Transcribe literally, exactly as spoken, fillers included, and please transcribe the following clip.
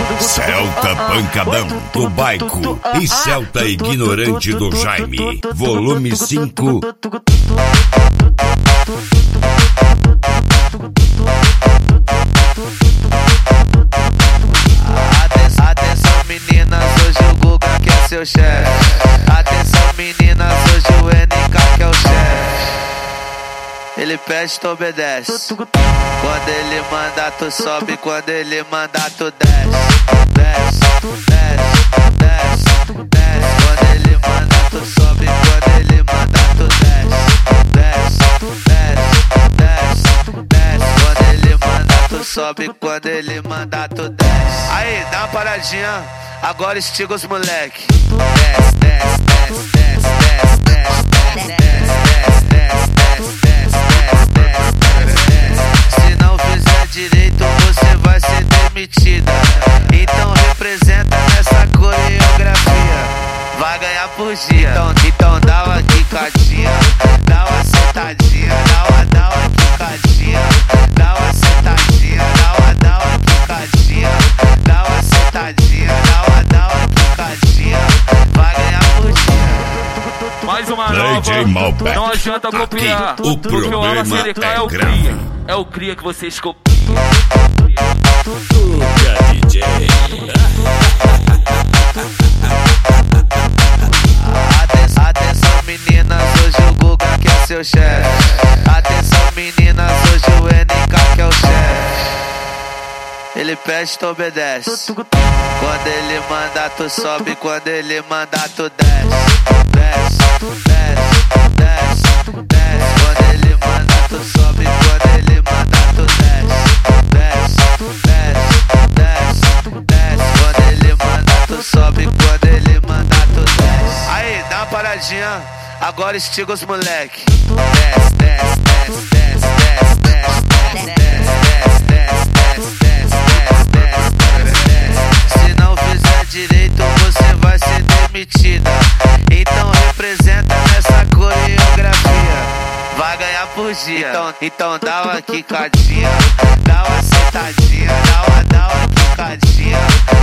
Celta Pancadão do Baico e Celta Ignorante do Jaime, volume cinco. Atenção meninas, hoje o Guga que é seu chefe. Atenção meninas, hoje o N K que é o chefe. Ele pede, tu obedece. Quando ele manda, tu sobe. Quando ele manda, tu desce. Desce, desce, desce, desce. Quando ele manda, tu sobe. Quando ele manda, tu desce. Desce, desce, desce, desce. Quando ele manda, tu sobe. Quando ele manda, tu desce. Aí, dá uma paradinha. Agora estiga os moleque. Desce, desce, desce, desce, desce, desce, desce, desce, desce, desce, desce. Se não fizer direito, você vai ser demitida. Então representa nessa coreografia. Vai ganhar por dia. Então, então dá uma quicadinha, dá uma sentadinha, dá uma, dá uma quicadinha, dá uma sentadinha, dá uma, dá uma quicadinha, dá uma sentadinha, dá uma, dá uma quicadinha. Vai ganhar por dia. Mais uma nova, não adianta copiar. O Tudo que eu amo acertar é o cria. É o cria que vocês copiam. Guga D J. Atenção, atenção meninas, hoje o Guga que é seu chefe. Atenção meninas, hoje o N K que é o chefe. Ele pede, tu obedece. Quando ele manda, tu sobe. Quando ele manda, tu desce. Desce, desce, desce, desce. Quando ele manda, tu sobe. Quando ele manda, tu desce. Desce, desce, desce, desce. Quando ele manda, tu sobe. Quando ele manda, tu desce. Aí, dá uma paradinha. Agora estiga os moleque. Desce, desce, desce, desce, desce, desce, desce, desce, desce, desce, desce. Se não fizer direito, você vai ser demitida. Então representa nessa coreografia. Vai ganhar por dia. Então, então dá uma quicadinha, dá uma sentadinha, dá uma, dá uma quicadinha.